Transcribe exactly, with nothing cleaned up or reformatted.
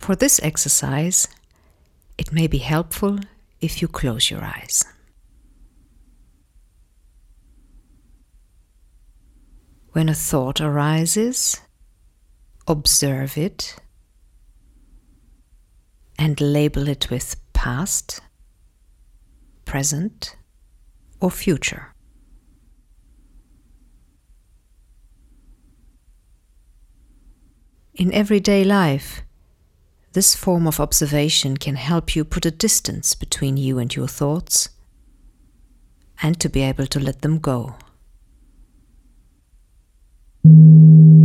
For this exercise, it may be helpful if you close your eyes. When a thought arises, observe it and label it with past, present, or future. In everyday life, this form of observation can help you put a distance between you and your thoughts and to be able to let them go.